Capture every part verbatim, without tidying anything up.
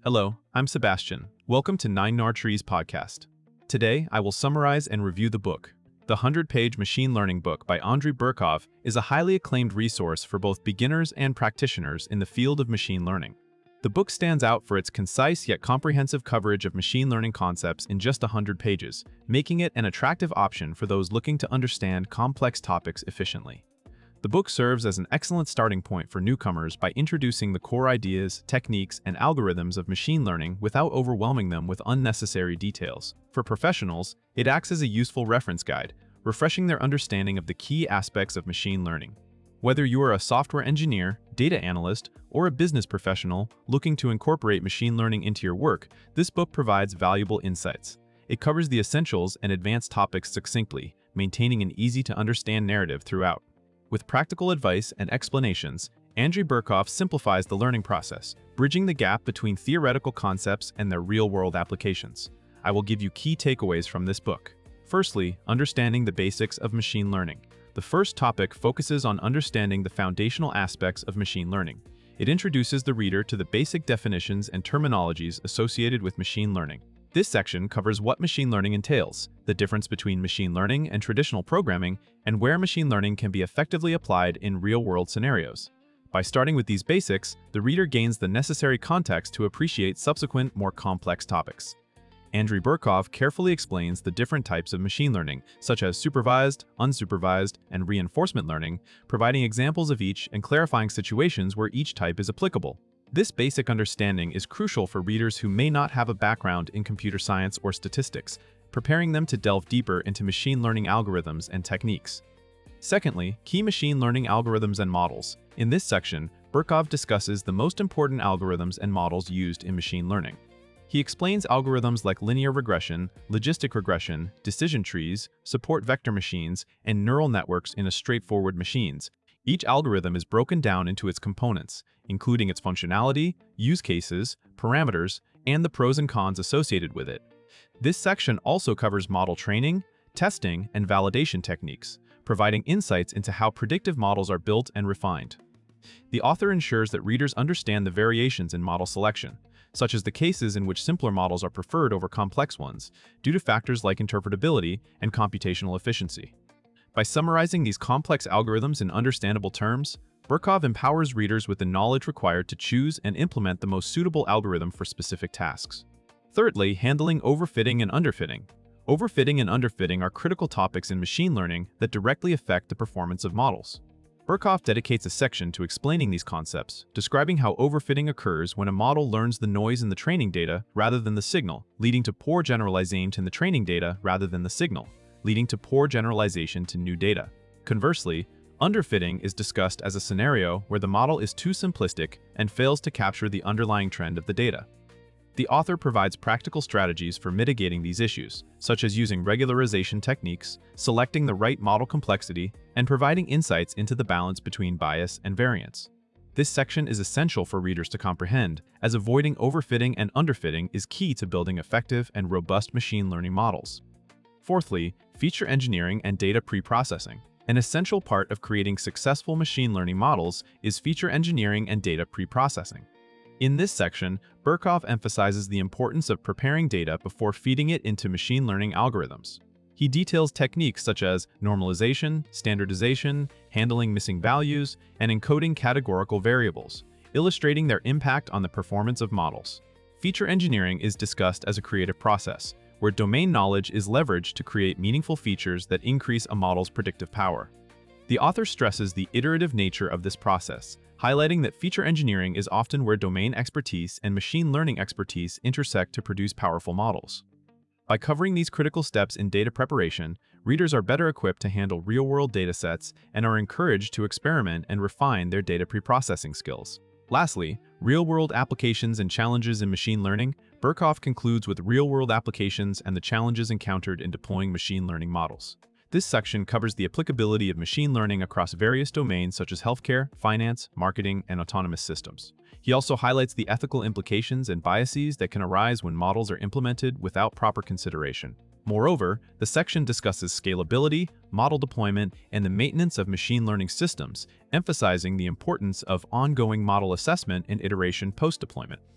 Hello, I'm Sebastian. Welcome to Nine Nar Trees podcast. Today, I will summarize and review the book. The hundred-page Machine Learning book by Andrei Burkov is a highly acclaimed resource for both beginners and practitioners in the field of machine learning. The book stands out for its concise yet comprehensive coverage of machine learning concepts in just one hundred pages, making it an attractive option for those looking to understand complex topics efficiently. The book serves as an excellent starting point for newcomers by introducing the core ideas, techniques, and algorithms of machine learning without overwhelming them with unnecessary details. For professionals, it acts as a useful reference guide, refreshing their understanding of the key aspects of machine learning. Whether you are a software engineer, data analyst, or a business professional looking to incorporate machine learning into your work, this book provides valuable insights. It covers the essentials and advanced topics succinctly, maintaining an easy-to-understand narrative throughout. With practical advice and explanations, Andrei Burkov simplifies the learning process, bridging the gap between theoretical concepts and their real-world applications. I will give you key takeaways from this book. Firstly, understanding the basics of machine learning. The first topic focuses on understanding the foundational aspects of machine learning. It introduces the reader to the basic definitions and terminologies associated with machine learning. This section covers what machine learning entails, the difference between machine learning and traditional programming, and where machine learning can be effectively applied in real-world scenarios. By starting with these basics, the reader gains the necessary context to appreciate subsequent, more complex topics. Andrei Burkov carefully explains the different types of machine learning, such as supervised, unsupervised, and reinforcement learning, providing examples of each and clarifying situations where each type is applicable. This basic understanding is crucial for readers who may not have a background in computer science or statistics, preparing them to delve deeper into machine learning algorithms and techniques. Secondly, key machine learning algorithms and models. In this section, Burkov discusses the most important algorithms and models used in machine learning. He explains algorithms like linear regression, logistic regression, decision trees, support vector machines, and neural networks in a straightforward machines. Each algorithm is broken down into its components, including its functionality, use cases, parameters, and the pros and cons associated with it. This section also covers model training, testing, and validation techniques, providing insights into how predictive models are built and refined. The author ensures that readers understand the variations in model selection, such as the cases in which simpler models are preferred over complex ones, due to factors like interpretability and computational efficiency. By summarizing these complex algorithms in understandable terms, Burkov empowers readers with the knowledge required to choose and implement the most suitable algorithm for specific tasks. Thirdly, handling overfitting and underfitting. Overfitting and underfitting are critical topics in machine learning that directly affect the performance of models. Burkov dedicates a section to explaining these concepts, describing how overfitting occurs when a model learns the noise in the training data rather than the signal, leading to poor generalization in the training data rather than the signal, leading to poor generalization to new data. Conversely, underfitting is discussed as a scenario where the model is too simplistic and fails to capture the underlying trend of the data. The author provides practical strategies for mitigating these issues, such as using regularization techniques, selecting the right model complexity, and providing insights into the balance between bias and variance. This section is essential for readers to comprehend, as avoiding overfitting and underfitting is key to building effective and robust machine learning models. Fourthly, feature engineering and data pre-processing. An essential part of creating successful machine learning models is feature engineering and data pre-processing. In this section, Burkov emphasizes the importance of preparing data before feeding it into machine learning algorithms. He details techniques such as normalization, standardization, handling missing values, and encoding categorical variables, illustrating their impact on the performance of models. Feature engineering is discussed as a creative process, where domain knowledge is leveraged to create meaningful features that increase a model's predictive power. The author stresses the iterative nature of this process, highlighting that feature engineering is often where domain expertise and machine learning expertise intersect to produce powerful models. By covering these critical steps in data preparation, readers are better equipped to handle real-world datasets and are encouraged to experiment and refine their data preprocessing skills. Lastly, real-world applications and challenges in machine learning. Burkov concludes with real-world applications and the challenges encountered in deploying machine learning models. This section covers the applicability of machine learning across various domains such as healthcare, finance, marketing, and autonomous systems. He also highlights the ethical implications and biases that can arise when models are implemented without proper consideration. Moreover, the section discusses scalability, model deployment, and the maintenance of machine learning systems, emphasizing the importance of ongoing model assessment and iteration post-deployment.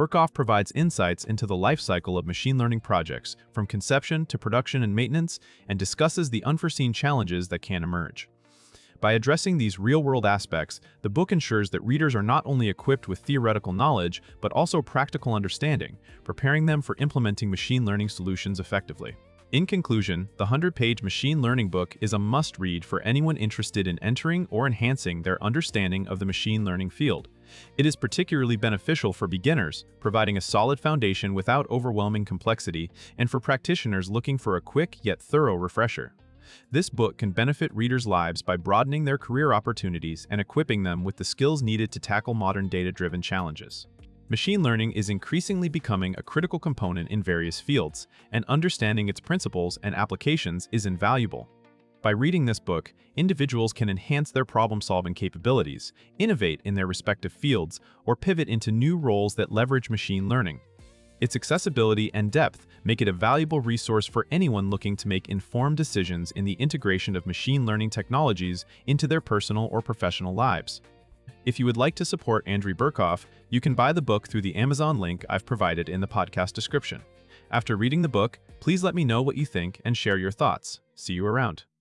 Burkhoff provides insights into the life cycle of machine learning projects, from conception to production and maintenance, and discusses the unforeseen challenges that can emerge. By addressing these real-world aspects, the book ensures that readers are not only equipped with theoretical knowledge, but also practical understanding, preparing them for implementing machine learning solutions effectively. In conclusion, the hundred-page machine learning book is a must-read for anyone interested in entering or enhancing their understanding of the machine learning field. It is particularly beneficial for beginners, providing a solid foundation without overwhelming complexity, and for practitioners looking for a quick yet thorough refresher. This book can benefit readers' lives by broadening their career opportunities and equipping them with the skills needed to tackle modern data-driven challenges. Machine learning is increasingly becoming a critical component in various fields, and understanding its principles and applications is invaluable. By reading this book, individuals can enhance their problem-solving capabilities, innovate in their respective fields, or pivot into new roles that leverage machine learning. Its accessibility and depth make it a valuable resource for anyone looking to make informed decisions in the integration of machine learning technologies into their personal or professional lives. If you would like to support Andrew Burkhoff, you can buy the book through the Amazon link I've provided in the podcast description. After reading the book, please let me know what you think and share your thoughts. See you around.